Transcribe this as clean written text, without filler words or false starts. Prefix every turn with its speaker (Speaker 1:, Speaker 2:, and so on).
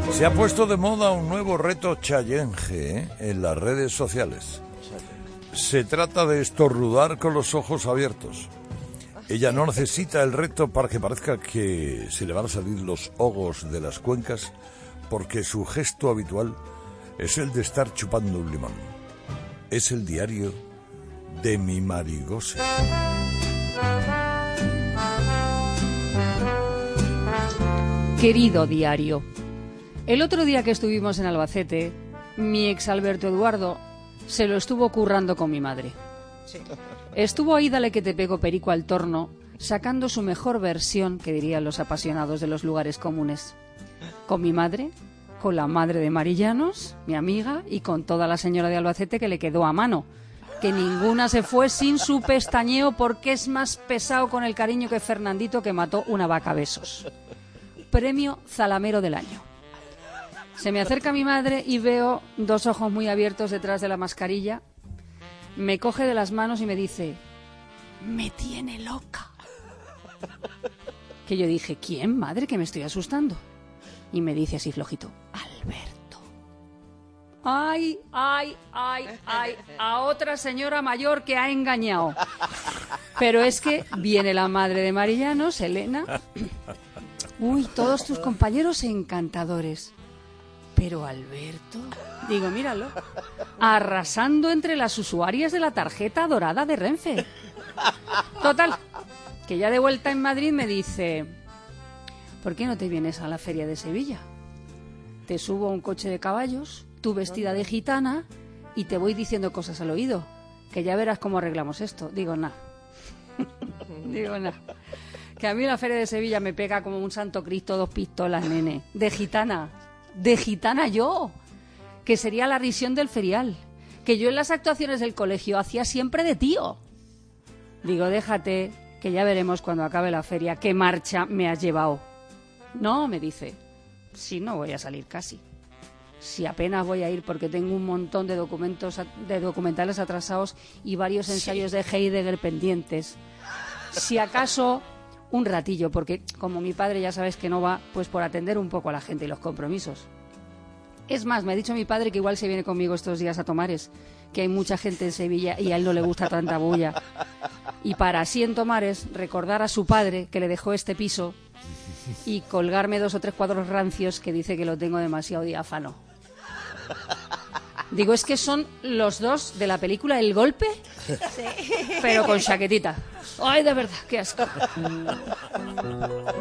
Speaker 1: Se ha puesto de moda un nuevo reto challenge en las redes sociales. Se trata de estornudar con los ojos abiertos. Ella no necesita el reto para que parezca que se le van a salir los hogos de las cuencas, porque su gesto habitual es el de estar chupando un limón. Es el diario de mi Marigose.
Speaker 2: Querido diario, el otro día que estuvimos en Albacete, mi ex Alberto Eduardo se lo estuvo currando con mi madre.
Speaker 3: Sí.
Speaker 2: Estuvo ahí, dale que te pego perico al torno, sacando su mejor versión, que dirían los apasionados de los lugares comunes. Con mi madre, con la madre de Marillanos, mi amiga, y con toda la señora de Albacete que le quedó a mano. Que ninguna se fue sin su pestañeo, porque es más pesado con el cariño que Fernandito, que mató una vaca a besos. Premio Zalamero del año. Se me acerca mi madre y veo dos ojos muy abiertos detrás de la mascarilla. Me coge de las manos y me dice: me tiene loca. Que yo dije: ¿quién, madre? Que me estoy asustando. Y me dice así flojito: Alberto. Ay, ay, ay, ay, a otra señora mayor que ha engañado. Pero es que viene la madre de Marillanos, Elena. Uy, todos tus compañeros encantadores. Pero Alberto, digo, míralo, arrasando entre las usuarias de la tarjeta dorada de Renfe. Total, que ya de vuelta en Madrid me dice: ¿por qué no te vienes a la feria de Sevilla? Te subo a un coche de caballos, tú vestida de gitana, y te voy diciendo cosas al oído, que ya verás cómo arreglamos esto. Digo, nada. Digo, nada. Que a mí la feria de Sevilla me pega como un santo Cristo, 2 pistolas, nene. De gitana yo, que sería la risión del ferial, que yo en las actuaciones del colegio hacía siempre de tío. Digo, déjate, que ya veremos cuando acabe la feria qué marcha me has llevado. No, me dice, si no voy a salir casi, si apenas voy a ir porque tengo un montón de documentales atrasados y varios ensayos de Heidegger pendientes. Si acaso un ratillo, porque como mi padre ya sabes que no va, pues por atender un poco a la gente y los compromisos. Es más, me ha dicho mi padre que igual se viene conmigo estos días a Tomares, que hay mucha gente en Sevilla y a él no le gusta tanta bulla. Y para así en Tomares recordar a su padre que le dejó este piso y colgarme 2 o 3 cuadros rancios que dice que lo tengo demasiado diáfano. Digo, es que son los dos de la película El Golpe, sí, pero con chaquetita. Ay, de verdad, qué asco.